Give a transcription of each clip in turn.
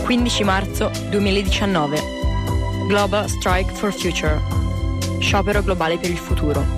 15 marzo 2019. Global Strike for Future. Sciopero globale per il futuro.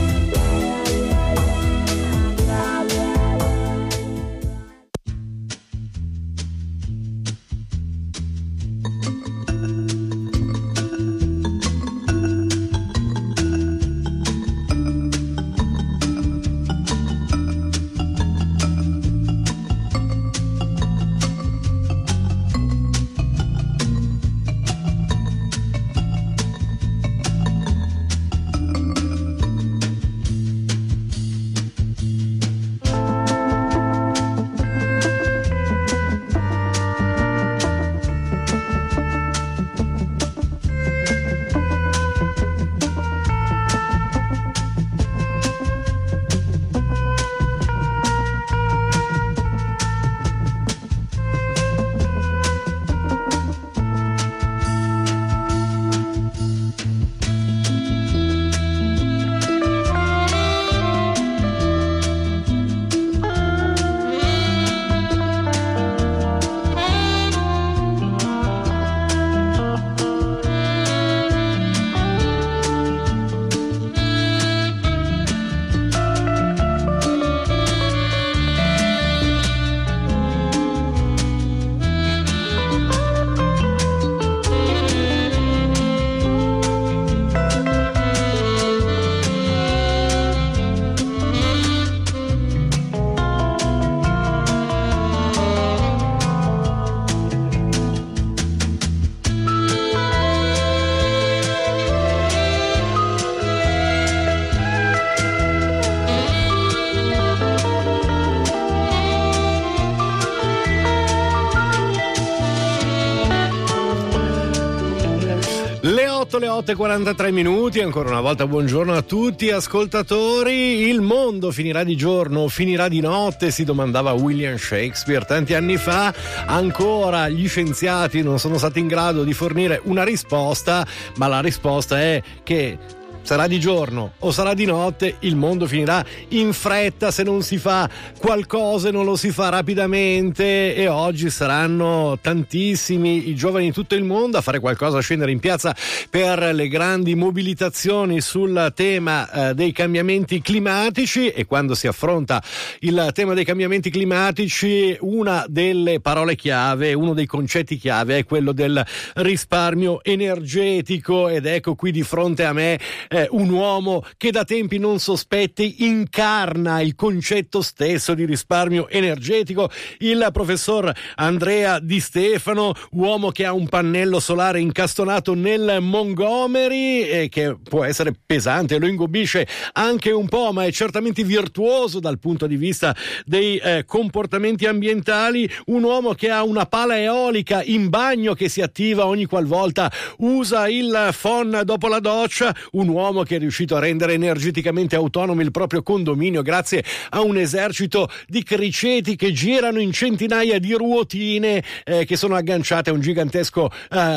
Le 8:43 minuti, ancora una volta buongiorno a tutti ascoltatori. Il mondo finirà di giorno o finirà di notte, si domandava William Shakespeare tanti anni fa. Ancora gli scienziati non sono stati in grado di fornire una risposta, ma la risposta è che sarà di giorno o sarà di notte, il mondo finirà in fretta se non si fa qualcosa e non lo si fa rapidamente, e oggi saranno tantissimi i giovani di tutto il mondo a fare qualcosa, a scendere in piazza per le grandi mobilitazioni sul tema dei cambiamenti climatici. E quando si affronta il tema dei cambiamenti climatici, una delle parole chiave, uno dei concetti chiave è quello del risparmio energetico, ed ecco qui di fronte a me un uomo che da tempi non sospetti incarna il concetto stesso di risparmio energetico, il professor Andrea Di Stefano, uomo che ha un pannello solare incastonato nel Montgomery e che può essere pesante, lo ingobbisce anche un po', ma è certamente virtuoso dal punto di vista dei comportamenti ambientali, un uomo che ha una pala eolica in bagno che si attiva ogni qualvolta usa il phon dopo la doccia, un uomo che è riuscito a rendere energeticamente autonomo il proprio condominio grazie a un esercito di criceti che girano in centinaia di ruotine che sono agganciate a un gigantesco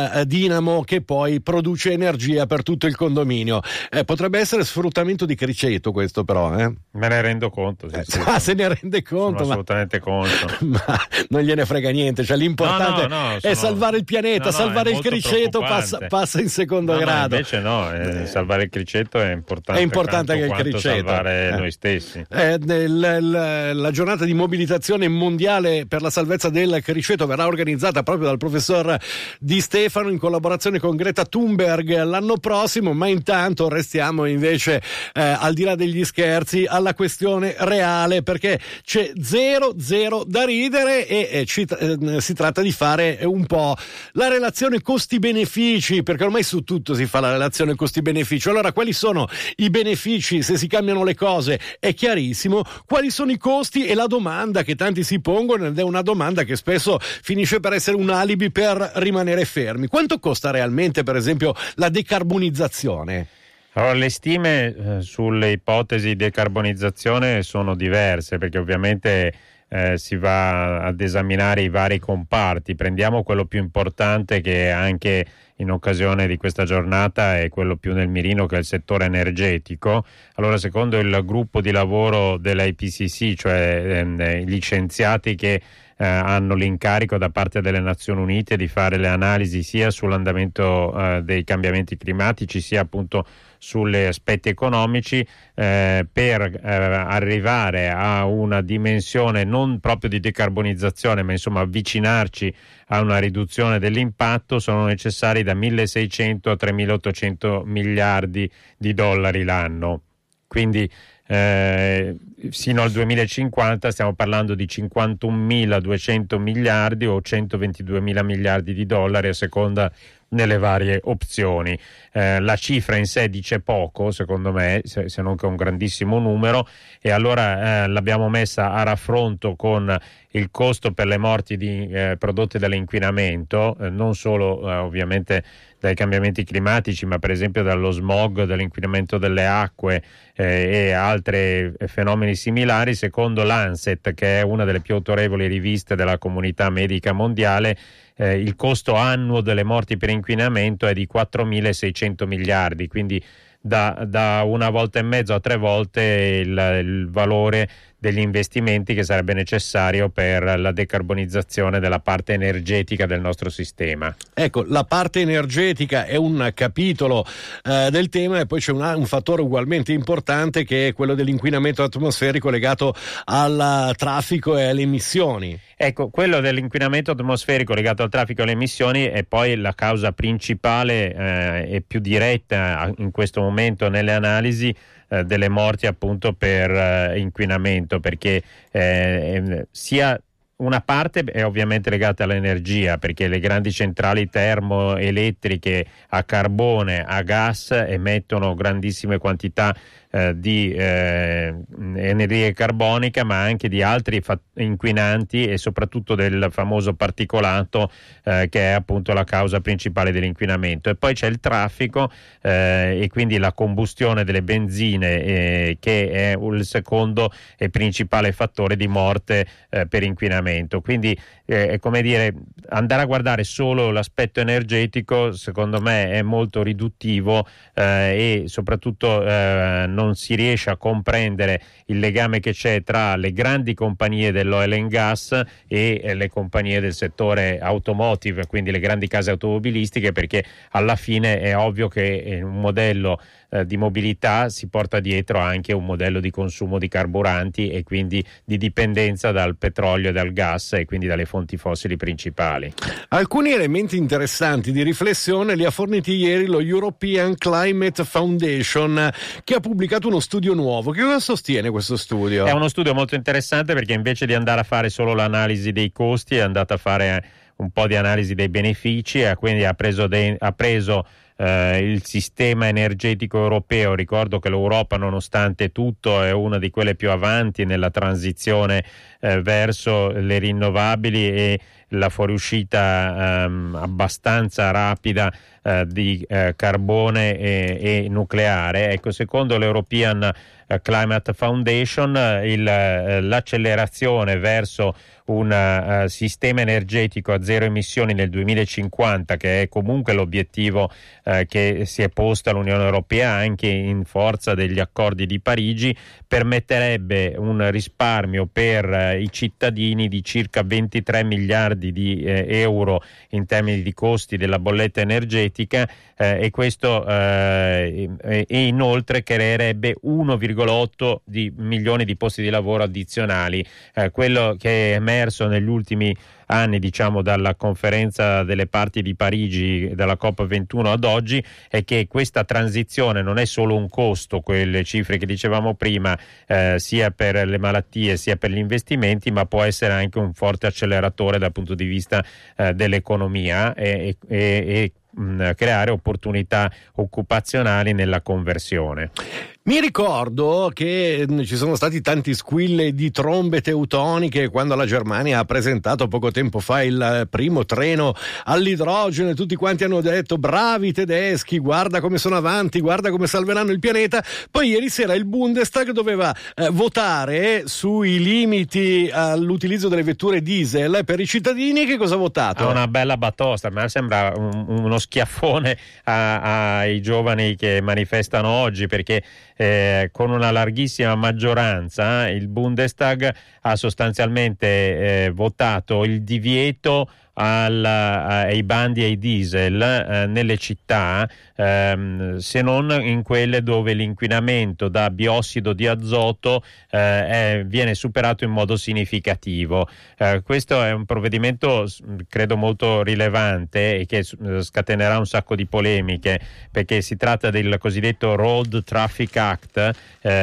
dinamo che poi produce energia per tutto il condominio. Potrebbe essere sfruttamento di criceto questo, però me ne rendo conto, sì. Se ne rende conto, sono assolutamente conto. Ma non gliene frega niente, cioè l'importante è salvare il pianeta, salvare il criceto passa in secondo grado. Invece salvare il criceto è importante che il criceto salvare noi stessi. La giornata di mobilitazione mondiale per la salvezza del criceto verrà organizzata proprio dal professor Di Stefano in collaborazione con Greta Thunberg l'anno prossimo, ma intanto restiamo invece al di là degli scherzi alla questione reale, perché c'è zero da ridere e si tratta di fare un po' la relazione costi-benefici, perché ormai su tutto si fa la relazione costi-benefici. Allora, quali sono i benefici se si cambiano le cose? È chiarissimo. Quali sono i costi? E la domanda che tanti si pongono, ed è una domanda che spesso finisce per essere un alibi per rimanere fermi. Quanto costa realmente, per esempio, la decarbonizzazione? Allora, le stime sulle ipotesi di decarbonizzazione sono diverse, perché ovviamente si va ad esaminare i vari comparti. Prendiamo quello più importante, che anche in occasione di questa giornata è quello più nel mirino, che è il settore energetico. Allora, secondo il gruppo di lavoro dell'IPCC, cioè i licenziati che hanno l'incarico da parte delle Nazioni Unite di fare le analisi sia sull'andamento dei cambiamenti climatici, sia appunto sugli aspetti economici, per arrivare a una dimensione non proprio di decarbonizzazione, ma insomma avvicinarci a una riduzione dell'impatto. Sono necessari da 1.600 a 3.800 miliardi di dollari l'anno. Quindi sino al 2050 stiamo parlando di 51.200 miliardi o 122.000 miliardi di dollari a seconda nelle varie opzioni. La cifra in sé dice poco, secondo me, se non che un grandissimo numero, e allora l'abbiamo messa a raffronto con il costo per le morti prodotte dall'inquinamento, non solo ovviamente dai cambiamenti climatici, ma per esempio dallo smog, dall'inquinamento delle acque e altri fenomeni similari. Secondo l'Lancet, che è una delle più autorevoli riviste della comunità medica mondiale, il costo annuo delle morti per inquinamento è di 4.600 miliardi, quindi da una volta e mezzo a 3 volte il valore degli investimenti che sarebbe necessario per la decarbonizzazione della parte energetica del nostro sistema. Ecco, la parte energetica è un capitolo del tema, e poi c'è un fattore ugualmente importante, che è quello dell'inquinamento atmosferico legato al traffico e alle emissioni. Ecco, quello dell'inquinamento atmosferico legato al traffico e alle emissioni è poi la causa principale e più diretta in questo momento nelle analisi delle morti appunto per inquinamento, perché sia una parte è ovviamente legata all'energia, perché le grandi centrali termoelettriche a carbone, a gas, emettono grandissime quantità di energia carbonica, ma anche di altri inquinanti, e soprattutto del famoso particolato, che è appunto la causa principale dell'inquinamento. E poi c'è il traffico e quindi la combustione delle benzine, che è il secondo e principale fattore di morte per inquinamento. Quindi è come dire, andare a guardare solo l'aspetto energetico secondo me è molto riduttivo, e soprattutto non si riesce a comprendere il legame che c'è tra le grandi compagnie dell'oil and gas e le compagnie del settore automotive, quindi le grandi case automobilistiche, perché alla fine è ovvio che un modello di mobilità si porta dietro anche un modello di consumo di carburanti e quindi di dipendenza dal petrolio e dal gas, e quindi dalle fonti fossili principali. Alcuni elementi interessanti di riflessione li ha forniti ieri lo European Climate Foundation, che ha pubblicato uno studio nuovo. Che cosa sostiene questo studio? È uno studio molto interessante, perché invece di andare a fare solo l'analisi dei costi è andato a fare un po' di analisi dei benefici, e quindi ha preso il sistema energetico europeo. Ricordo che l'Europa, nonostante tutto, è una di quelle più avanti nella transizione verso le rinnovabili e la fuoriuscita abbastanza rapida di carbone e nucleare. Ecco, secondo l'European Climate Foundation l'accelerazione verso un sistema energetico a zero emissioni nel 2050, che è comunque l'obiettivo che si è posta l'Unione Europea anche in forza degli accordi di Parigi, permetterebbe un risparmio per i cittadini di circa 23 miliardi di euro in termini di costi della bolletta energetica, e questo e inoltre creerebbe 1,8 di milioni di posti di lavoro addizionali. Quello che è emerso negli ultimi anni, diciamo dalla conferenza delle parti di Parigi, dalla COP21 ad oggi, è che questa transizione non è solo un costo, quelle cifre che dicevamo prima, sia per le malattie sia per gli investimenti, ma può essere anche un forte acceleratore dal punto di vista dell'economia e creare opportunità occupazionali nella conversione. Mi ricordo che ci sono stati tanti squilli di trombe teutoniche quando la Germania ha presentato poco tempo fa il primo treno all'idrogeno, e tutti quanti hanno detto: bravi i tedeschi, guarda come sono avanti, guarda come salveranno il pianeta. Poi ieri sera il Bundestag doveva votare sui limiti all'utilizzo delle vetture diesel per i cittadini. Che cosa ha votato? Una bella batosta, ma sembra uno schiaffone ai giovani che manifestano oggi, perché con una larghissima maggioranza il Bundestag ha sostanzialmente votato il divieto ai bandi ai diesel nelle città, se non in quelle dove l'inquinamento da biossido di azoto viene superato in modo significativo. Questo è un provvedimento credo molto rilevante e che scatenerà un sacco di polemiche, perché si tratta del cosiddetto Road Traffic Act.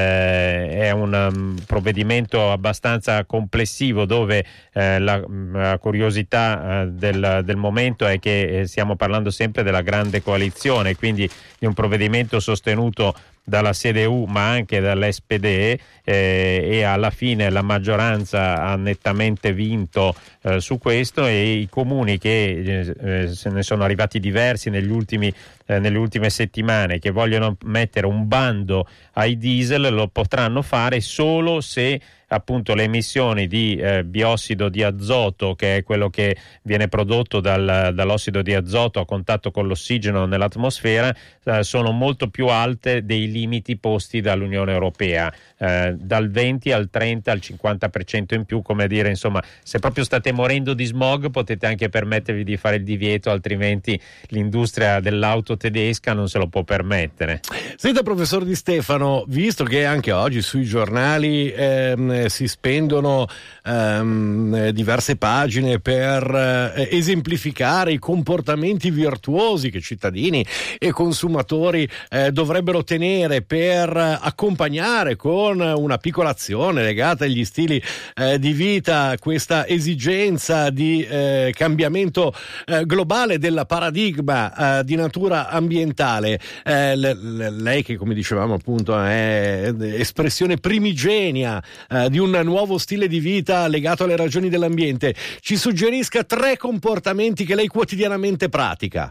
È un provvedimento abbastanza complessivo dove la curiosità del momento è che stiamo parlando sempre della grande coalizione, quindi di un provvedimento sostenuto dalla CDU ma anche dall'SPD, e alla fine la maggioranza ha nettamente vinto su questo, e i comuni che se ne sono arrivati diversi nelle ultime settimane, che vogliono mettere un bando ai diesel, lo potranno fare solo se appunto le emissioni di biossido di azoto, che è quello che viene prodotto dall'ossido di azoto a contatto con l'ossigeno nell'atmosfera, sono molto più alte dei limiti posti dall'Unione Europea, dal 20 al 30 al 50% in più, come dire, insomma, se proprio state morendo di smog potete anche permettervi di fare il divieto, altrimenti l'industria dell'auto tedesca non se lo può permettere. Senta, professor Di Stefano, visto che anche oggi sui giornali si spendono diverse pagine per esemplificare i comportamenti virtuosi che cittadini e consumatori dovrebbero tenere per accompagnare con una piccola azione legata agli stili di vita questa esigenza di cambiamento globale del paradigma di natura ambientale, lei che, come dicevamo appunto, è espressione primigenia di un nuovo stile di vita legato alle ragioni dell'ambiente, ci suggerisca 3 comportamenti che lei quotidianamente pratica.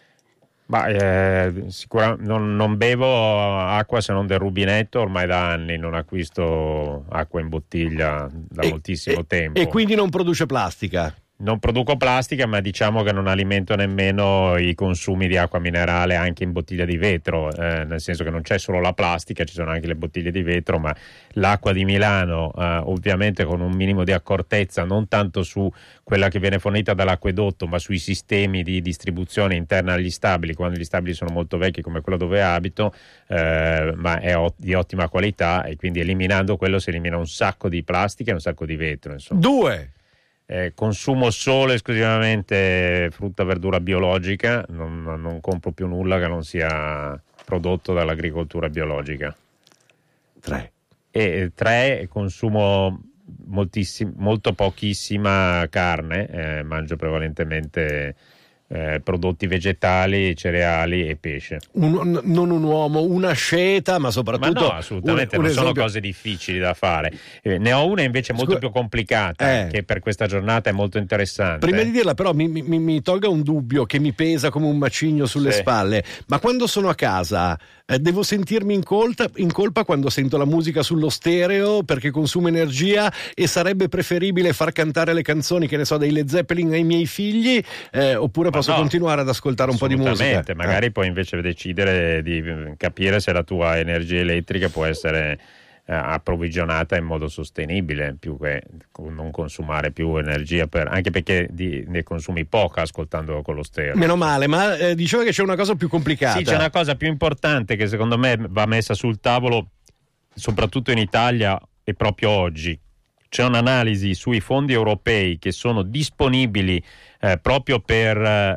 Sicuramente non bevo acqua se non del rubinetto ormai da anni, non acquisto acqua in bottiglia da moltissimo tempo. E quindi non produce plastica? Non produco plastica, ma diciamo che non alimento nemmeno i consumi di acqua minerale anche in bottiglia di vetro, nel senso che non c'è solo la plastica, ci sono anche le bottiglie di vetro, ma l'acqua di Milano, ovviamente con un minimo di accortezza, non tanto su quella che viene fornita dall'acquedotto, ma sui sistemi di distribuzione interna agli stabili, quando gli stabili sono molto vecchi come quello dove abito, ma è di ottima qualità, e quindi eliminando quello si elimina un sacco di plastica e un sacco di vetro, insomma. 2. Consumo solo esclusivamente frutta e verdura biologica, non compro più nulla che non sia prodotto dall'agricoltura biologica. 3. E 3, consumo molto pochissima carne, mangio prevalentemente prodotti vegetali, cereali e pesce. Non un uomo, una scelta, ma soprattutto... Ma no, assolutamente, non sono cose difficili da fare. Ne ho una invece molto più complicata, che per questa giornata è molto interessante. Prima di dirla però mi tolga un dubbio che mi pesa come un macigno sulle spalle, ma quando sono a casa devo sentirmi in colpa quando sento la musica sullo stereo perché consuma energia, e sarebbe preferibile far cantare le canzoni, che ne so, dei Led Zeppelin ai miei figli, oppure posso continuare ad ascoltare un po' di musica? Magari puoi invece decidere di capire se la tua energia elettrica può essere approvvigionata in modo sostenibile, più che non consumare più energia, anche perché ne consumi poca ascoltando con lo stereo. Meno male, ma diceva che c'è una cosa più complicata. Sì, c'è una cosa più importante che secondo me va messa sul tavolo, soprattutto in Italia, e proprio oggi. C'è un'analisi sui fondi europei che sono disponibili proprio per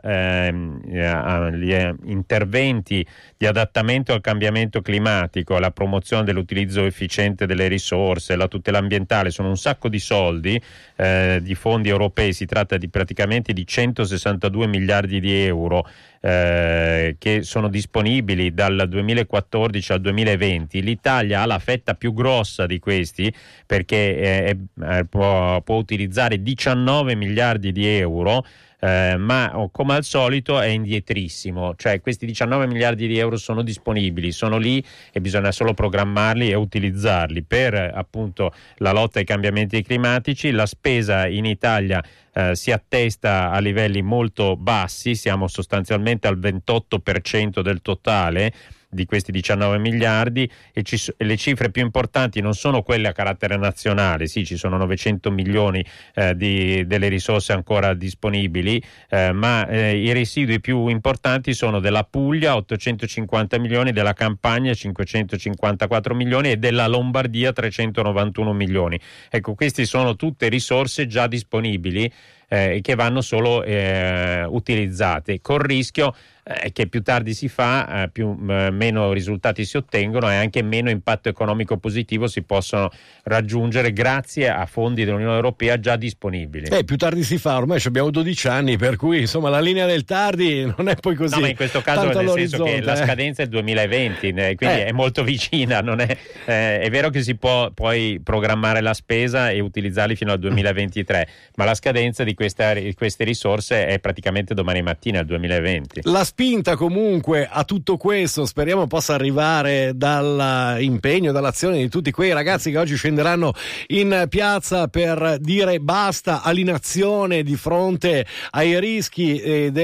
gli interventi di adattamento al cambiamento climatico, alla promozione dell'utilizzo efficiente delle risorse, la tutela ambientale. Sono un sacco di soldi di fondi europei, si tratta di praticamente di 162 miliardi di euro che sono disponibili dal 2014 al 2020. L'Italia ha la fetta più grossa di questi, perché può utilizzare 19 miliardi di euro, ma come al solito è indietrissimo. Cioè, questi 19 miliardi di euro sono disponibili, sono lì, e bisogna solo programmarli e utilizzarli per appunto la lotta ai cambiamenti climatici. La spesa in Italia si attesta a livelli molto bassi, siamo sostanzialmente al 28% del totale, di questi 19 miliardi e le cifre più importanti non sono quelle a carattere nazionale. Sì, ci sono 900 milioni delle risorse ancora disponibili, ma i residui più importanti sono della Puglia 850 milioni, della Campania 554 milioni e della Lombardia 391 milioni. Ecco, questi sono tutte risorse già disponibili che vanno solo utilizzate, col rischio che più tardi si fa, meno risultati si ottengono e anche meno impatto economico positivo si possono raggiungere grazie a fondi dell'Unione Europea già disponibili. Più tardi si fa, ormai abbiamo 12 anni, per cui insomma la linea del tardi non è poi così. No, ma in questo caso nel senso che la scadenza è il 2020, quindi è molto vicina, non è vero che si può poi programmare la spesa e utilizzarli fino al 2023, ma la scadenza di queste risorse è praticamente domani mattina, il 2020. La spinta comunque a tutto questo speriamo possa arrivare dall'impegno, dall'azione di tutti quei ragazzi che oggi scenderanno in piazza per dire basta all'inazione di fronte ai rischi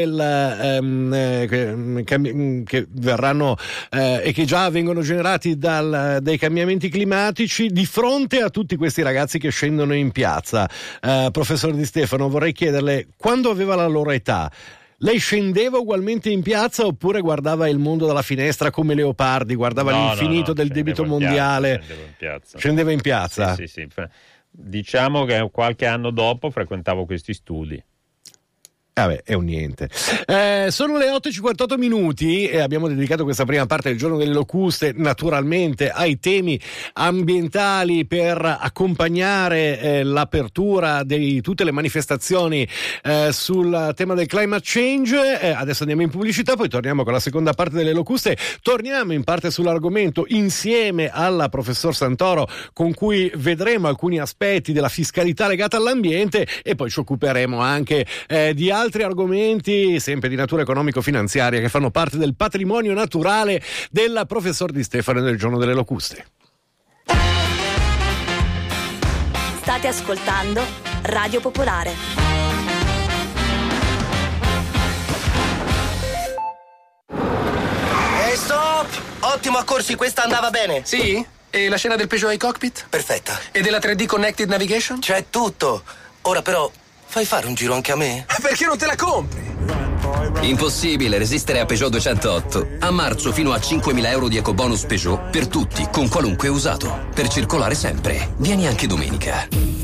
che verranno e che già vengono generati dai cambiamenti climatici, di fronte a tutti questi ragazzi che scendono in piazza. Professor Di Stefano, vorrei chiederle, quando aveva la loro età, lei scendeva ugualmente in piazza oppure guardava il mondo dalla finestra come Leopardi, guardava l'infinito del debito mondiale? Scendeva in piazza? Sì. Diciamo che qualche anno dopo frequentavo questi studi. Vabbè, è un niente. Sono le 8:58 minuti e abbiamo dedicato questa prima parte del Giorno delle Locuste naturalmente ai temi ambientali per accompagnare l'apertura di tutte le manifestazioni sul tema del climate change. Adesso andiamo in pubblicità, poi torniamo con la seconda parte delle Locuste. Torniamo in parte sull'argomento insieme alla professor Santoro, con cui vedremo alcuni aspetti della fiscalità legata all'ambiente e poi ci occuperemo anche di altri argomenti sempre di natura economico-finanziaria che fanno parte del patrimonio naturale del professor Di Stefano nel Giorno delle Locuste. State ascoltando Radio Popolare. Stop! Ottimo accorsi, questa andava bene. Sì? E la scena del Peugeot iCockpit? Perfetta. E della 3D Connected Navigation? C'è tutto. Ora però fai fare un giro anche a me? Perché non te la compri? Impossibile resistere a Peugeot 208. A marzo fino a 5.000 euro di ecobonus Peugeot per tutti, con qualunque usato. Per circolare sempre. Vieni anche domenica.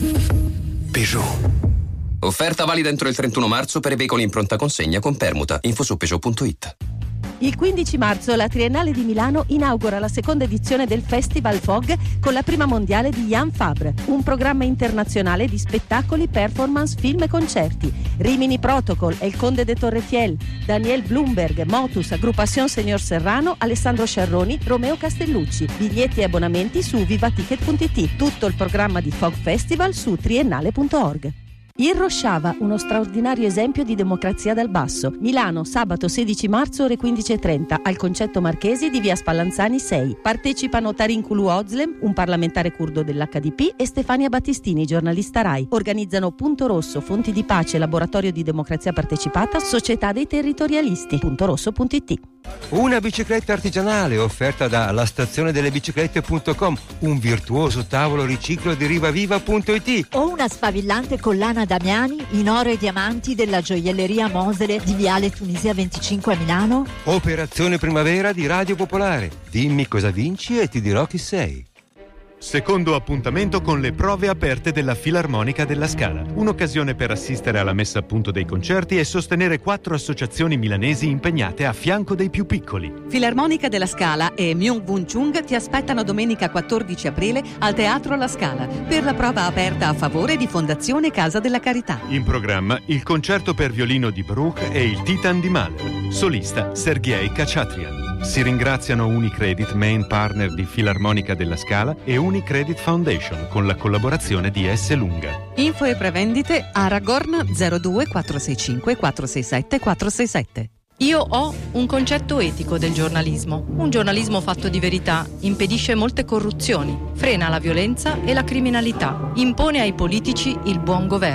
Peugeot. Offerta valida entro il 31 marzo per i veicoli in pronta consegna con permuta. Info su Peugeot.it. Il 15 marzo la Triennale di Milano inaugura la seconda edizione del Festival Fog con la prima mondiale di Jan Fabre, un programma internazionale di spettacoli, performance, film e concerti. Rimini Protocol, El Conde de Torrefiel, Daniel Bloomberg, Motus, Agrupación Señor Serrano, Alessandro Sciarroni, Romeo Castellucci. Biglietti e abbonamenti su vivaticket.it. Tutto il programma di Fog Festival su triennale.org. Il Rosciava, uno straordinario esempio di democrazia dal basso. Milano, sabato 16 marzo ore 15:30 al Concetto Marchesi di via Spallanzani 6. Partecipano Tarinkulu Özlem, un parlamentare curdo dell'HDP, e Stefania Battistini, giornalista Rai. Organizzano Punto Rosso, Fonti di Pace, Laboratorio di Democrazia Partecipata, Società dei Territorialisti. puntorosso.it. Una bicicletta artigianale offerta da lastazione-delle-biciclette.com, un virtuoso tavolo riciclo di rivaviva.it. O una sfavillante collana Damiani in oro e diamanti della gioielleria Mosele di Viale Tunisia 25 a Milano. Operazione Primavera di Radio Popolare. Dimmi cosa vinci e ti dirò chi sei. Secondo appuntamento con le prove aperte della Filarmonica della Scala. Un'occasione per assistere alla messa a punto dei concerti e sostenere 4 associazioni milanesi impegnate a fianco dei più piccoli. Filarmonica della Scala e Myung Wun Chung ti aspettano domenica 14 aprile al Teatro La Scala per la prova aperta a favore di Fondazione Casa della Carità. In programma il concerto per violino di Bruch e il Titan di Mahler. Solista Sergei Khachatryan. Si ringraziano Unicredit, main partner di Filarmonica della Scala, e Unicredit Foundation con la collaborazione di S. Lunga. Info e prevendite Aragorn 02 465 467 467. Io ho un concetto etico del giornalismo. Un giornalismo fatto di verità impedisce molte corruzioni, frena la violenza e la criminalità, impone ai politici il buon governo.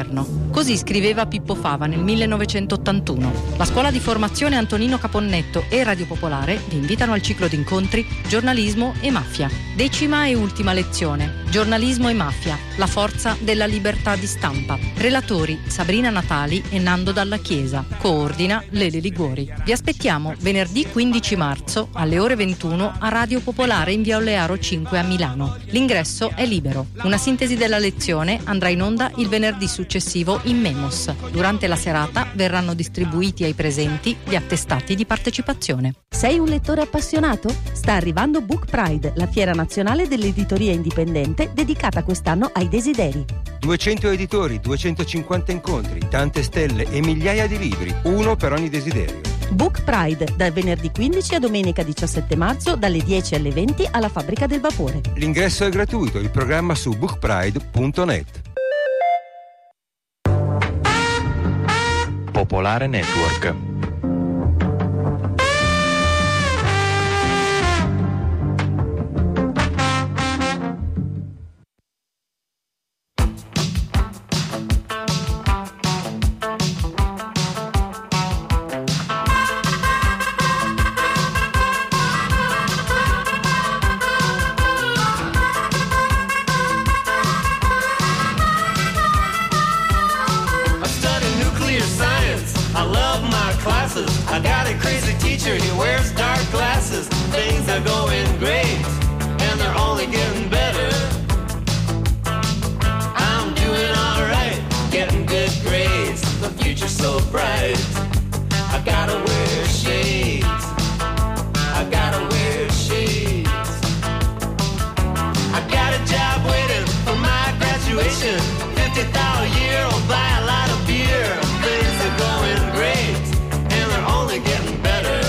Così scriveva Pippo Fava nel 1981. La scuola di formazione Antonino Caponnetto e Radio Popolare vi invitano al ciclo di incontri Giornalismo e Mafia. 10ª e ultima lezione. Giornalismo e Mafia, la forza della libertà di stampa. Relatori Sabrina Natali e Nando Dalla Chiesa. Coordina Lele Liguori. Vi aspettiamo venerdì 15 marzo alle ore 21 a Radio Popolare in via Olearo 5 a Milano. L'ingresso è libero. Una sintesi della lezione andrà in onda il venerdì successivo in Memos. Durante la serata verranno distribuiti ai presenti gli attestati di partecipazione. Sei un lettore appassionato? Sta arrivando Book Pride, la fiera nazionale dell'editoria indipendente dedicata quest'anno ai desideri. 200 editori, 250 incontri, tante stelle e migliaia di libri, uno per ogni desiderio. Book Pride, dal venerdì 15 a domenica 17 marzo, dalle 10 alle 20 alla Fabbrica del Vapore. L'ingresso è gratuito, il programma su bookpride.net. Popolare Network. I got a crazy teacher, he wears dark glasses. Things are going great, and they're only getting better. I'm doing alright, getting good grades. The future's so bright. I gotta wear shades. I gotta wear shades. I got a job waiting for my graduation. 50,000 a year, I'll buy a lot of beer. Things are going great. Getting better.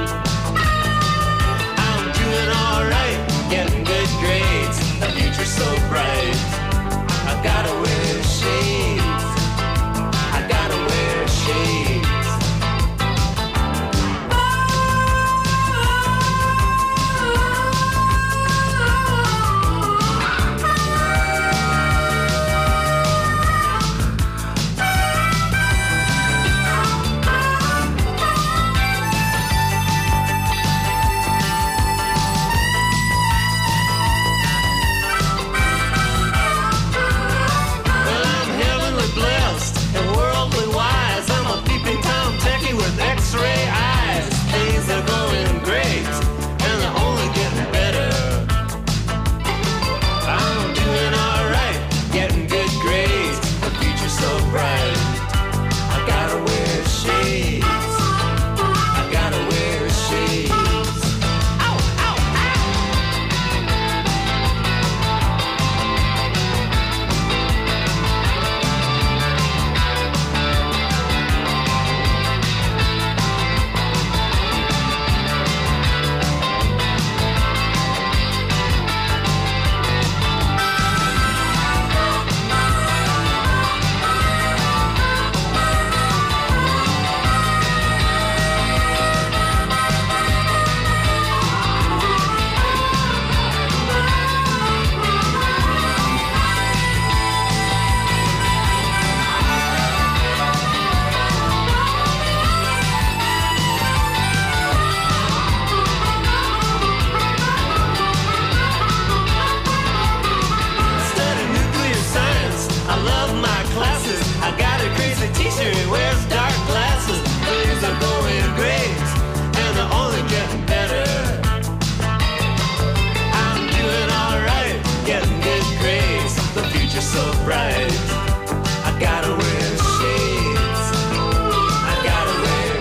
I'm doing alright, getting good grades. The future's so bright. I gotta wear shades. I gotta wear shades. X-ray eyes, things are going great, and they're only getting better. I'm doing alright, getting good grades, the future's so bright. I gotta wear shades. I gotta wear shades. Ow, ow, so bright. I gotta wear shades. I gotta wear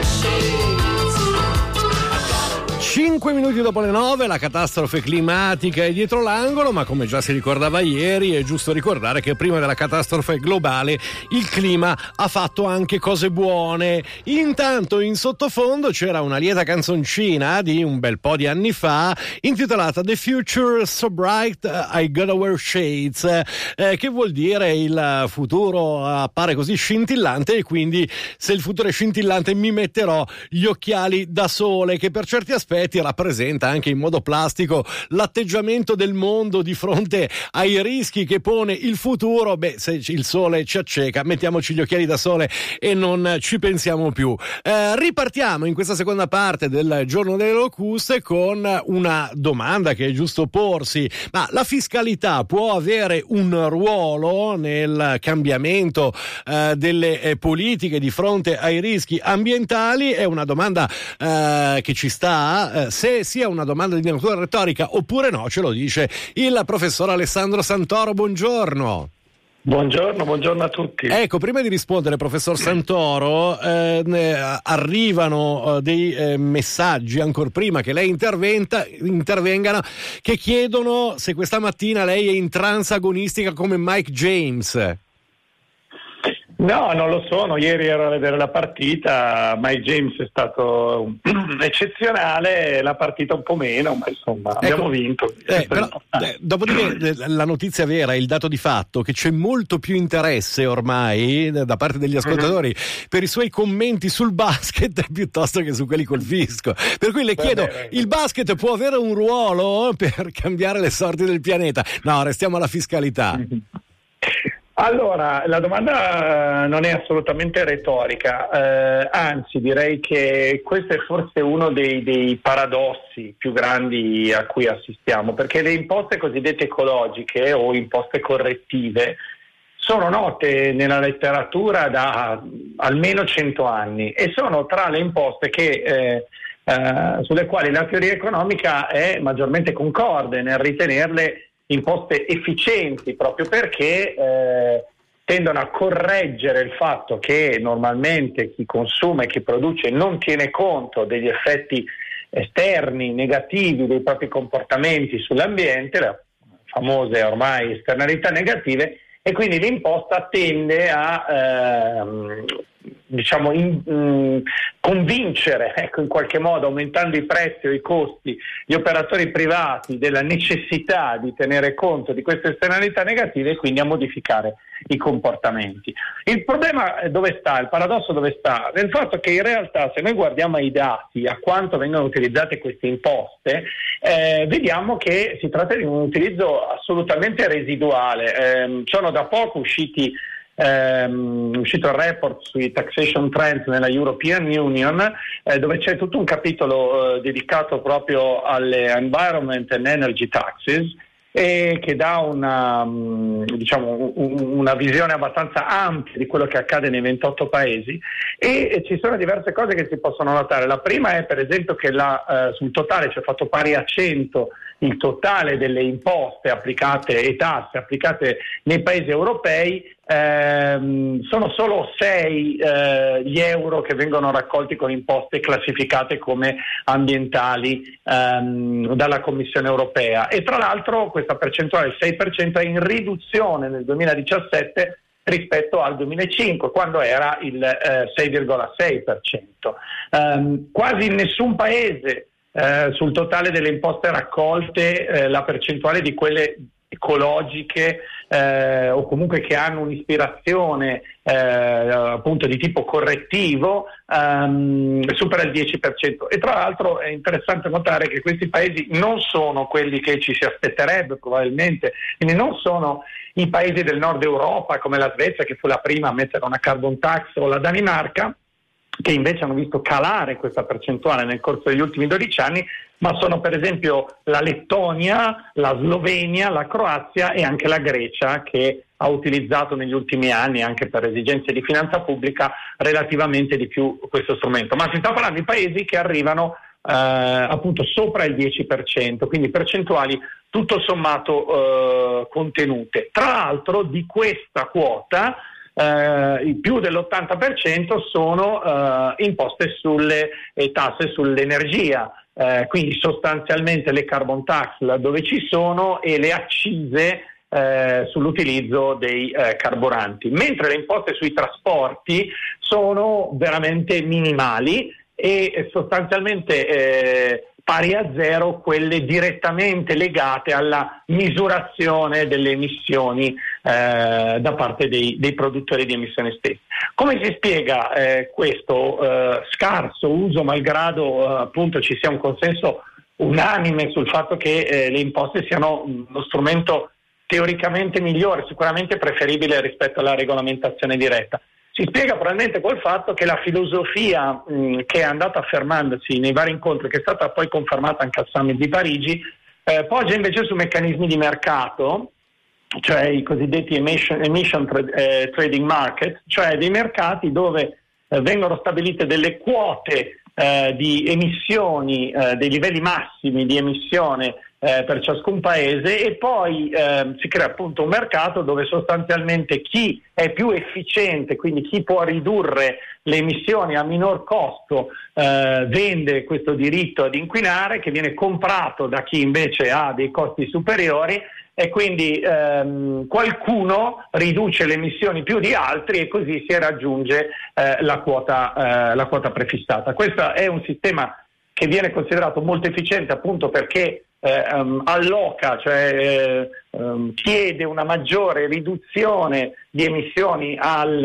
shades. 5 minuti dopo le 9, la catastrofe climatica è dietro l'angolo, ma come già si ricordava ieri è giusto ricordare che prima della catastrofe globale il clima ha fatto anche cose buone. Intanto in sottofondo c'era una lieta canzoncina di un bel po' di anni fa intitolata The Future So Bright I Gotta Wear Shades, che vuol dire il futuro appare così scintillante e quindi se il futuro è scintillante mi metterò gli occhiali da sole, che per certi aspetti rappresenta anche in modo plastico l'atteggiamento del mondo di fronte ai rischi che pone il futuro. Se il sole ci acceca, mettiamoci gli occhiali da sole e non ci pensiamo più. Ripartiamo in questa seconda parte del giorno delle locuste con una domanda che è giusto porsi: ma la fiscalità può avere un ruolo nel cambiamento delle politiche di fronte ai rischi ambientali? È una domanda che ci sta, se sia una domanda di natura retorica oppure no, ce lo dice il professor Alessandro Santoro. Buongiorno. Buongiorno a tutti. Ecco, prima di rispondere, professor Santoro, arrivano dei messaggi ancora prima che lei intervengano, che chiedono se questa mattina lei è in trance agonistica come Mike James. No, non lo sono. Ieri ero a vedere la partita, Mike James è stato eccezionale, la partita un po' meno, ma insomma abbiamo vinto. Dopodiché la notizia vera, il dato di fatto, che c'è molto più interesse ormai da parte degli ascoltatori per i suoi commenti sul basket piuttosto che su quelli col fisco. Per cui le chiedo, il basket può avere un ruolo per cambiare le sorti del pianeta? No, restiamo alla fiscalità. Allora, la domanda non è assolutamente retorica, anzi direi che questo è forse uno dei paradossi più grandi a cui assistiamo, perché le imposte cosiddette ecologiche o imposte correttive sono note nella letteratura da almeno 100 anni e sono tra le imposte che sulle quali la teoria economica è maggiormente concorde nel ritenerle imposte efficienti, proprio perché tendono a correggere il fatto che normalmente chi consuma e chi produce non tiene conto degli effetti esterni negativi dei propri comportamenti sull'ambiente, le famose ormai esternalità negative, e quindi l'imposta tende a convincere, in qualche modo, aumentando i prezzi o i costi, gli operatori privati della necessità di tenere conto di queste esternalità negative e quindi a modificare i comportamenti. Il problema dove sta? Il paradosso dove sta? Nel fatto che in realtà, se noi guardiamo ai dati, a quanto vengono utilizzate queste imposte, vediamo che si tratta di un utilizzo assolutamente residuale. Sono da poco uscito il report sui taxation trends nella European Union, dove c'è tutto un capitolo dedicato proprio alle environment and energy taxes, e che dà una visione abbastanza ampia di quello che accade nei 28 paesi, e ci sono diverse cose che si possono notare. La prima è, per esempio, che sul totale c'è fatto pari a 100 il totale delle imposte applicate e tasse applicate nei paesi europei. Sono solo 6 gli euro che vengono raccolti con imposte classificate come ambientali dalla Commissione europea, e tra l'altro questa percentuale, il 6%, è in riduzione nel 2017 rispetto al 2005, quando era il 6,6%. Quasi in nessun paese sul totale delle imposte raccolte la percentuale di quelle ecologiche o comunque che hanno un'ispirazione appunto di tipo correttivo supera il 10%, e tra l'altro è interessante notare che questi paesi non sono quelli che ci si aspetterebbe probabilmente, quindi non sono i paesi del nord Europa come la Svezia, che fu la prima a mettere una carbon tax, o la Danimarca, che invece hanno visto calare questa percentuale nel corso degli ultimi 12 anni, ma sono per esempio la Lettonia, la Slovenia, la Croazia e anche la Grecia, che ha utilizzato negli ultimi anni, anche per esigenze di finanza pubblica, relativamente di più questo strumento. Ma si sta parlando di paesi che arrivano appunto sopra il 10%, quindi percentuali tutto sommato contenute. Tra l'altro di questa quota il più dell'80% sono imposte sulle tasse sull'energia, quindi sostanzialmente le carbon tax laddove ci sono e le accise sull'utilizzo dei carburanti, mentre le imposte sui trasporti sono veramente minimali e sostanzialmente pari a zero quelle direttamente legate alla misurazione delle emissioni da parte dei produttori di emissioni stessi. Come si spiega questo scarso uso, malgrado appunto ci sia un consenso unanime sul fatto che le imposte siano lo strumento teoricamente migliore, sicuramente preferibile rispetto alla regolamentazione diretta. Si spiega probabilmente col fatto che la filosofia che è andata affermandosi nei vari incontri, che è stata poi confermata anche al Summit di Parigi, poggia invece su meccanismi di mercato, cioè i cosiddetti emission trading market, cioè dei mercati dove vengono stabilite delle quote di emissioni, dei livelli massimi di emissione per ciascun paese, e poi si crea appunto un mercato dove sostanzialmente chi è più efficiente, quindi chi può ridurre le emissioni a minor costo, vende questo diritto ad inquinare, che viene comprato da chi invece ha dei costi superiori, e quindi qualcuno riduce le emissioni più di altri e così si raggiunge la quota prefissata. Questo è un sistema che viene considerato molto efficiente appunto perché alloca, cioè chiede una maggiore riduzione di emissioni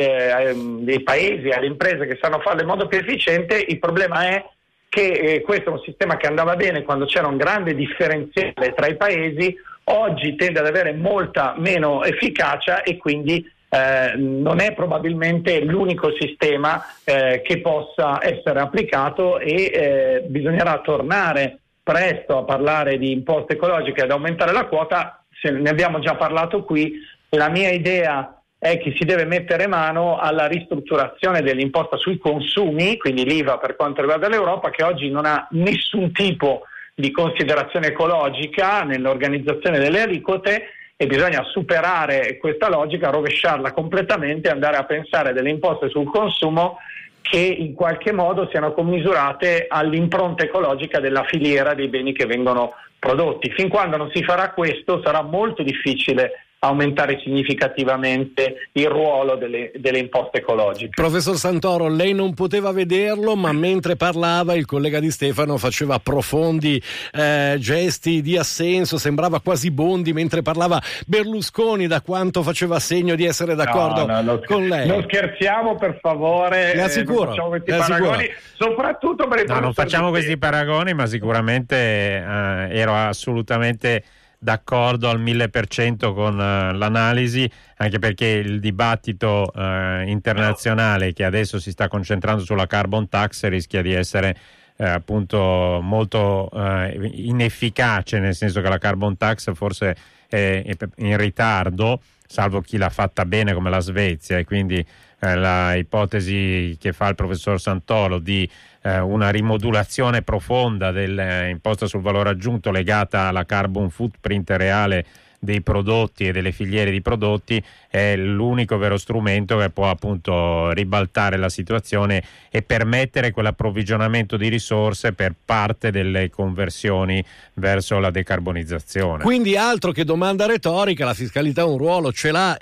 dei paesi, alle imprese che sanno farlo in modo più efficiente. Il problema è che questo è un sistema che andava bene quando c'era un grande differenziale tra i paesi, oggi tende ad avere molta meno efficacia e quindi non è probabilmente l'unico sistema che possa essere applicato, e bisognerà tornare presto a parlare di imposte ecologiche ed aumentare la quota. Se ne abbiamo già parlato qui. La mia idea è che si deve mettere mano alla ristrutturazione dell'imposta sui consumi, quindi l'IVA per quanto riguarda l'Europa, che oggi non ha nessun tipo di considerazione ecologica nell'organizzazione delle aliquote, e bisogna superare questa logica, rovesciarla completamente e andare a pensare delle imposte sul consumo che in qualche modo siano commisurate all'impronta ecologica della filiera dei beni che vengono prodotti. Fin quando non si farà questo sarà molto difficile aumentare significativamente il ruolo delle imposte ecologiche. Professor Santoro, lei non poteva vederlo, ma mentre parlava il collega Di Stefano faceva profondi gesti di assenso, sembrava quasi Bondi mentre parlava Berlusconi, da quanto faceva segno di essere d'accordo con lei. Non scherziamo, per favore, le assicuro, non facciamo questi paragoni, soprattutto per il non facciamo questi paragoni, ma sicuramente ero assolutamente d'accordo al 1000% con l'analisi, anche perché il dibattito internazionale che adesso si sta concentrando sulla carbon tax rischia di essere appunto molto inefficace, nel senso che la carbon tax forse è in ritardo, salvo chi l'ha fatta bene come la Svezia, e quindi la ipotesi che fa il professor Santoro di una rimodulazione profonda dell'imposta sul valore aggiunto legata alla carbon footprint reale dei prodotti e delle filiere di prodotti è l'unico vero strumento che può appunto ribaltare la situazione e permettere quell'approvvigionamento di risorse per parte delle conversioni verso la decarbonizzazione. Quindi altro che domanda retorica, la fiscalità un ruolo ce l'ha,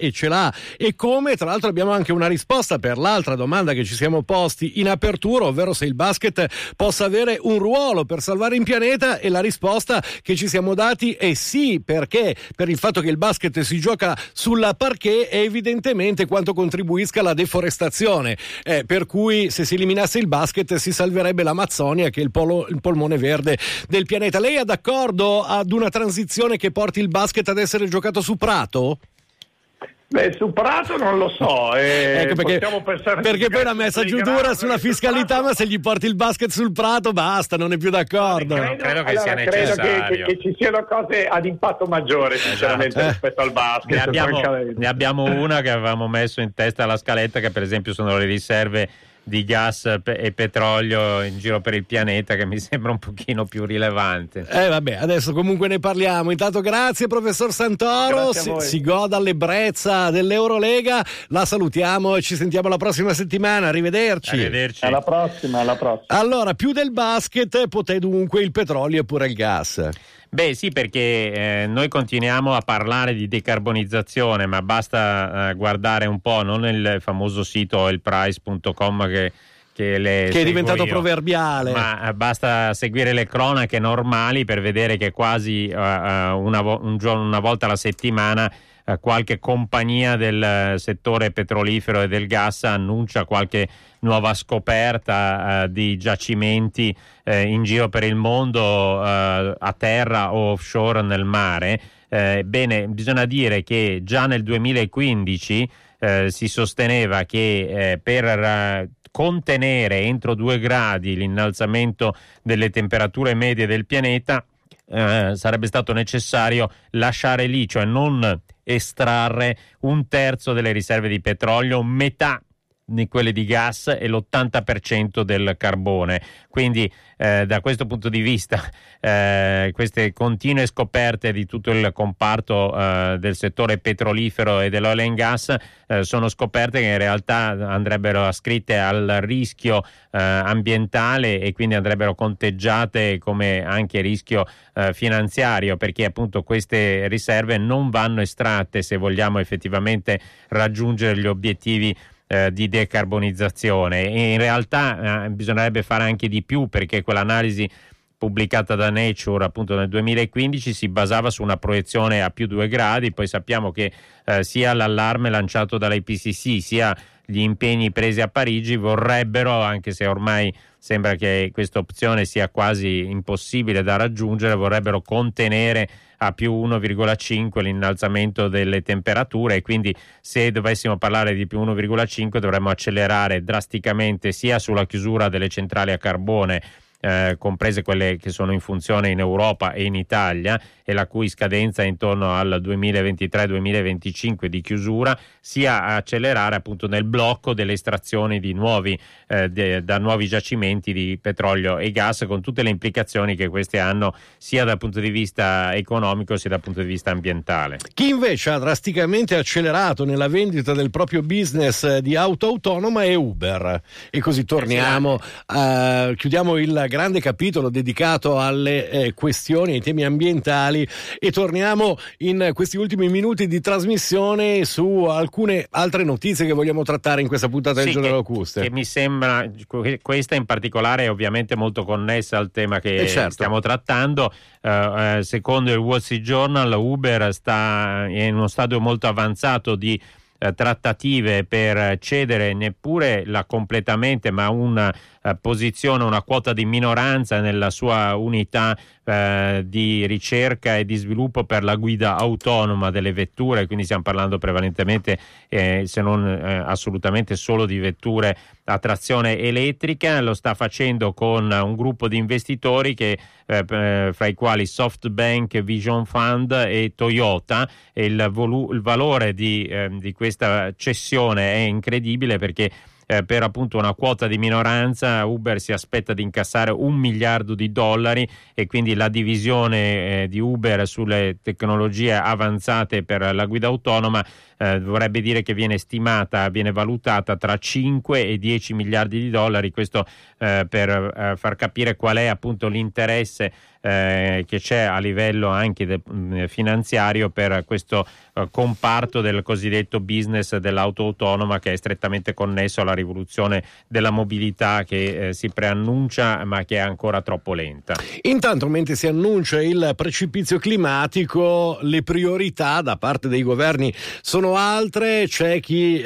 e come. Tra l'altro abbiamo anche una risposta per l'altra domanda che ci siamo posti in apertura, ovvero se il basket possa avere un ruolo per salvare il pianeta, e la risposta che ci siamo dati è sì, perché per il fatto che il basket si gioca sulla parquet e evidentemente quanto contribuisca alla deforestazione, per cui se si eliminasse il basket si salverebbe l'Amazzonia, che è il polmone verde del pianeta. Lei è d'accordo ad una transizione che porti il basket ad essere giocato su prato? Beh, su prato non lo so, ecco perché poi la messa giù dura sulla fiscalità, ma se gli porti il basket sul prato basta, non è più d'accordo. Credo che sia necessario. Credo che ci siano cose ad impatto maggiore, sinceramente, rispetto al basket. Ne abbiamo una che avevamo messo in testa alla scaletta, che per esempio sono le riserve di gas e petrolio in giro per il pianeta, che mi sembra un pochino più rilevante. Vabbè, adesso comunque ne parliamo. Intanto grazie professor Santoro, si goda l'ebbrezza dell'Eurolega, la salutiamo e ci sentiamo la prossima settimana. Arrivederci. Alla prossima. Allora, più del basket, potè dunque il petrolio e pure il gas. Beh sì, perché noi continuiamo a parlare di decarbonizzazione, ma basta guardare un po', non il famoso sito elprice.com che è diventato proverbiale, ma basta seguire le cronache normali per vedere che quasi una volta alla settimana qualche compagnia del settore petrolifero e del gas annuncia qualche nuova scoperta di giacimenti in giro per il mondo, a terra o offshore nel mare. Bene, bisogna dire che già nel 2015 si sosteneva che per contenere entro 2 gradi l'innalzamento delle temperature medie del pianeta sarebbe stato necessario lasciare lì, cioè non estrarre 1/3 delle riserve di petrolio, metà di quelle di gas e l'80% del carbone. Quindi da questo punto di vista queste continue scoperte di tutto il comparto del settore petrolifero e dell'oil and gas sono scoperte che in realtà andrebbero ascritte al rischio ambientale e quindi andrebbero conteggiate come anche rischio finanziario, perché appunto queste riserve non vanno estratte se vogliamo effettivamente raggiungere gli obiettivi di decarbonizzazione. E in realtà bisognerebbe fare anche di più, perché quell'analisi pubblicata da Nature appunto nel 2015 si basava su una proiezione a più 2 gradi. Poi sappiamo che sia l'allarme lanciato dall'IPCC sia gli impegni presi a Parigi vorrebbero, anche se ormai sembra che questa opzione sia quasi impossibile da raggiungere, vorrebbero contenere a più 1,5 l'innalzamento delle temperature, e quindi se dovessimo parlare di più 1,5 dovremmo accelerare drasticamente sia sulla chiusura delle centrali a carbone, comprese quelle che sono in funzione in Europa e in Italia e la cui scadenza è intorno al 2023-2025 di chiusura, sia accelerare appunto nel blocco delle estrazioni di nuovi da nuovi giacimenti di petrolio e gas, con tutte le implicazioni che queste hanno sia dal punto di vista economico sia dal punto di vista ambientale. Chi invece ha drasticamente accelerato nella vendita del proprio business di auto autonoma è Uber, e così torniamo chiudiamo il grande capitolo dedicato alle questioni, ai temi ambientali, e torniamo in questi ultimi minuti di trasmissione su alcune altre notizie che vogliamo trattare in questa puntata del Giorno delle Locuste. Che mi sembra, questa in particolare è ovviamente molto connessa al tema che stiamo trattando. Secondo il Wall Street Journal, Uber sta in uno stadio molto avanzato di trattative per cedere neppure la completamente, ma una posizione, una quota di minoranza nella sua unità di ricerca e di sviluppo per la guida autonoma delle vetture. Quindi stiamo parlando prevalentemente, se non assolutamente solo, di vetture a trazione elettrica. Lo sta facendo con un gruppo di investitori che fra i quali SoftBank, Vision Fund e Toyota, e il valore di questa cessione è incredibile, perché per appunto una quota di minoranza Uber si aspetta di incassare $1 miliardo, e quindi la divisione di Uber sulle tecnologie avanzate per la guida autonoma vorrebbe dire che viene valutata tra 5 e 10 miliardi di dollari. Questo per far capire qual è appunto l'interesse che c'è a livello anche finanziario per questo comparto del cosiddetto business dell'auto autonoma, che è strettamente connesso alla rivoluzione della mobilità che si preannuncia ma che è ancora troppo lenta. Intanto, mentre si annuncia il precipizio climatico, le priorità da parte dei governi sono altre. C'è chi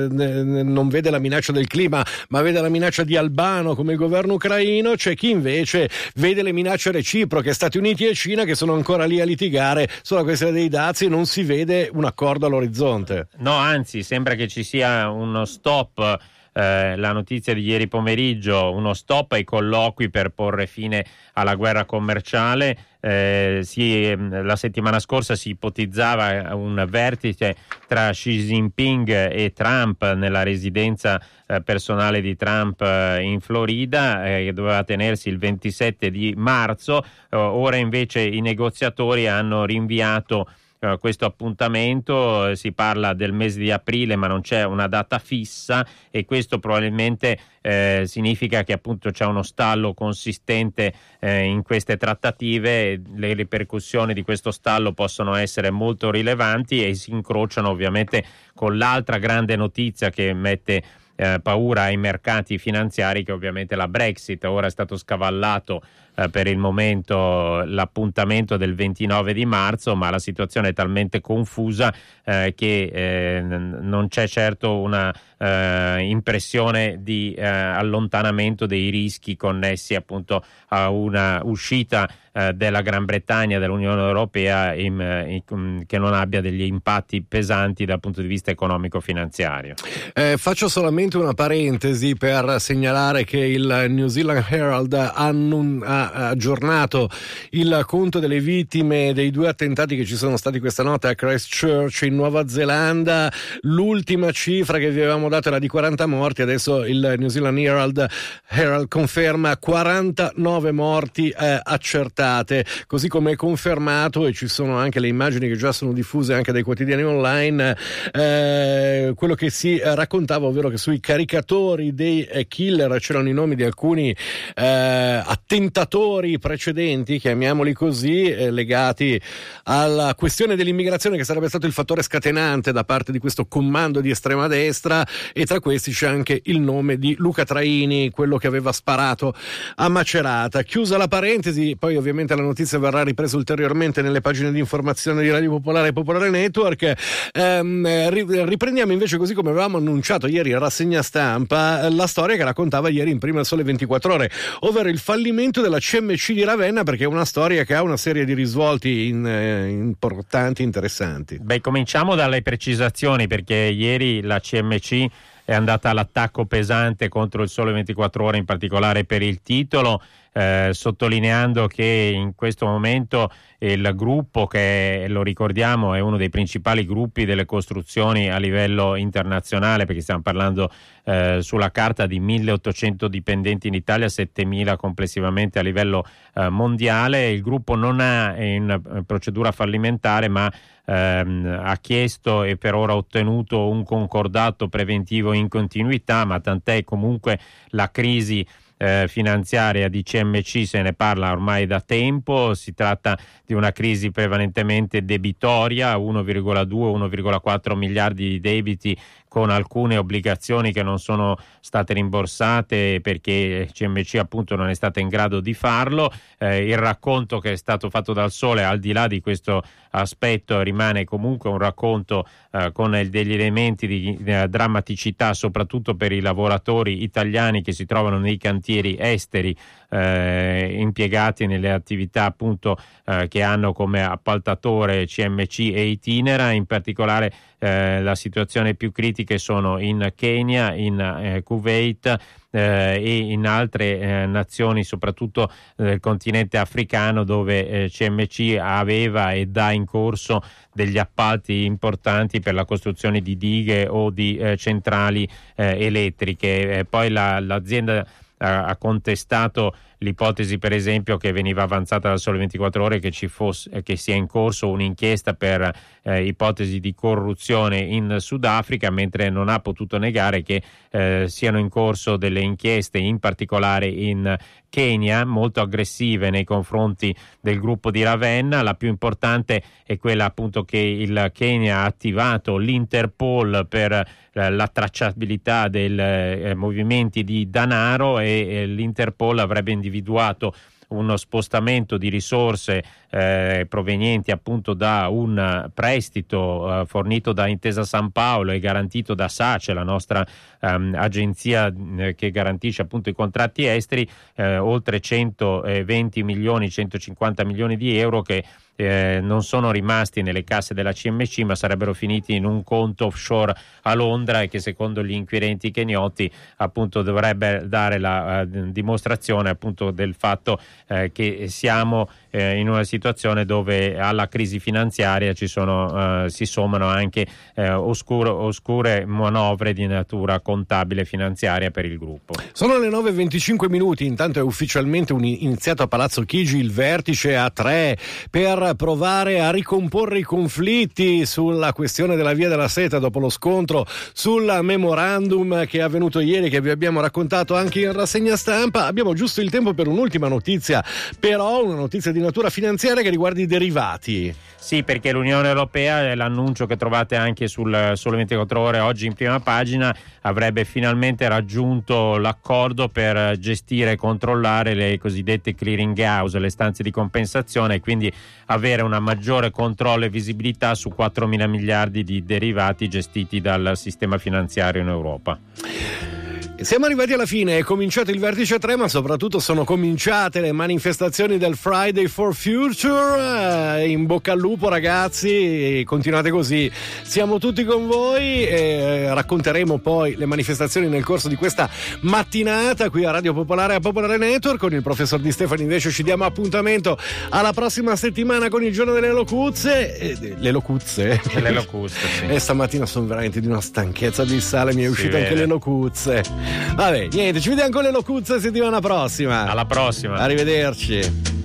non vede la minaccia del clima ma vede la minaccia di Albano come il governo ucraino, c'è chi invece vede le minacce reciproche, Stati Uniti e Cina, che sono ancora lì a litigare sulla questione dei dazi e non si vede un accordo all'orizzonte. No, anzi sembra che ci sia uno stop. La notizia di ieri pomeriggio, uno stop ai colloqui per porre fine alla guerra commerciale. La settimana scorsa si ipotizzava un vertice tra Xi Jinping e Trump nella residenza personale di Trump in Florida, che doveva tenersi il 27 di marzo. Ora invece i negoziatori hanno rinviato questo appuntamento. Si parla del mese di aprile ma non c'è una data fissa, e questo probabilmente significa che appunto c'è uno stallo consistente in queste trattative. Le ripercussioni di questo stallo possono essere molto rilevanti e si incrociano ovviamente con l'altra grande notizia che mette paura ai mercati finanziari, che ovviamente la Brexit. Ora è stato scavallato per il momento l'appuntamento del 29 di marzo, ma la situazione è talmente confusa che non c'è certo una impressione di allontanamento dei rischi connessi appunto a una uscita della Gran Bretagna dall'Unione Europea che non abbia degli impatti pesanti dal punto di vista economico-finanziario. Faccio solamente una parentesi per segnalare che il New Zealand Herald ha aggiornato il conto delle vittime dei 2 attentati che ci sono stati questa notte a Christchurch in Nuova Zelanda. L'ultima cifra che vi avevamo dato era di 40 morti, adesso il New Zealand Herald conferma 49 morti accertate, così come è confermato, e ci sono anche le immagini che già sono diffuse anche dai quotidiani online, quello che si raccontava, ovvero che sui caricatori dei killer c'erano i nomi di alcuni attentatori precedenti, chiamiamoli così, legati alla questione dell'immigrazione, che sarebbe stato il fattore scatenante da parte di questo comando di estrema destra, e tra questi c'è anche il nome di Luca Traini, quello che aveva sparato a Macerata. Chiusa la parentesi, poi ovviamente la notizia verrà ripresa ulteriormente nelle pagine di informazione di Radio Popolare e Popolare Network. Riprendiamo invece, così come avevamo annunciato ieri in rassegna stampa, la storia che raccontava ieri in Prima il Sole 24 Ore, ovvero il fallimento della CMC di Ravenna, perché è una storia che ha una serie di risvolti importanti, interessanti. Beh, cominciamo dalle precisazioni, perché ieri la CMC è andata all'attacco pesante contro il Sole 24 Ore, in particolare per il titolo, sottolineando che in questo momento il gruppo, che lo ricordiamo è uno dei principali gruppi delle costruzioni a livello internazionale, perché stiamo parlando sulla carta di 1.800 dipendenti in Italia, 7.000 complessivamente a livello mondiale. Il gruppo non ha in procedura fallimentare, ma ha chiesto e per ora ottenuto un concordato preventivo in continuità, ma tant'è, comunque la crisi finanziaria di CMC se ne parla ormai da tempo. Si tratta di una crisi prevalentemente debitoria, 1,2-1,4 miliardi di debiti, con alcune obbligazioni che non sono state rimborsate perché CMC appunto non è stata in grado di farlo. Il racconto che è stato fatto dal Sole, al di là di questo aspetto, rimane comunque un racconto con degli elementi di drammaticità, soprattutto per i lavoratori italiani che si trovano nei cantieri esteri, impiegati nelle attività appunto che hanno come appaltatore CMC e Itinera. In particolare la situazione più critica sono in Kenya, in Kuwait e in altre nazioni, soprattutto del continente africano, dove CMC aveva e dà in corso degli appalti importanti per la costruzione di dighe o di centrali elettriche. Poi l'azienda ha contestato l'ipotesi, per esempio, che veniva avanzata dal Sole 24 Ore, che sia in corso un'inchiesta per ipotesi di corruzione in Sudafrica, mentre non ha potuto negare che siano in corso delle inchieste, in particolare in Kenya, molto aggressive nei confronti del gruppo di Ravenna. La più importante è quella appunto che il Kenya ha attivato l'Interpol per la tracciabilità dei movimenti di denaro, e l'Interpol avrebbe individuato uno spostamento di risorse provenienti appunto da un prestito fornito da Intesa San Paolo e garantito da SACE, la nostra agenzia che garantisce appunto i contratti esteri, oltre 120 milioni, 150 milioni di euro che non sono rimasti nelle casse della CMC, ma sarebbero finiti in un conto offshore a Londra, e che secondo gli inquirenti kenyoti appunto dovrebbe dare la dimostrazione appunto del fatto che siamo in una situazione dove alla crisi finanziaria si sommano anche oscure manovre di natura contabile e finanziaria per il gruppo. Sono le 9:25 minuti, intanto è ufficialmente iniziato a Palazzo Chigi il vertice A3 per provare a ricomporre i conflitti sulla questione della Via della Seta dopo lo scontro sul memorandum che è avvenuto ieri, che vi abbiamo raccontato anche in rassegna stampa. Abbiamo giusto il tempo per un'ultima notizia, però una notizia di natura finanziaria che riguarda i derivati. Sì, perché l'Unione Europea, l'annuncio che trovate anche sul Sole 24 Ore oggi in prima pagina, avrebbe finalmente raggiunto l'accordo per gestire e controllare le cosiddette clearing house, le stanze di compensazione, e quindi avere una maggiore controllo e visibilità su 4.000 miliardi di derivati gestiti dal sistema finanziario in Europa. Siamo arrivati alla fine, è cominciato il Vertice 3, ma soprattutto sono cominciate le manifestazioni del Friday for Future. In bocca al lupo ragazzi, continuate così, siamo tutti con voi e racconteremo poi le manifestazioni nel corso di questa mattinata qui a Radio Popolare e a Popolare Network. Con il professor Di Stefano invece ci diamo appuntamento alla prossima settimana con il giorno delle locuzze. Le locuzze? Le locuzze, sì. E stamattina sono veramente di una stanchezza di sale, mi è uscita anche vede. le locuzze. Vabbè, niente, ci vediamo con le locuzze settimana prossima. Alla prossima. Arrivederci.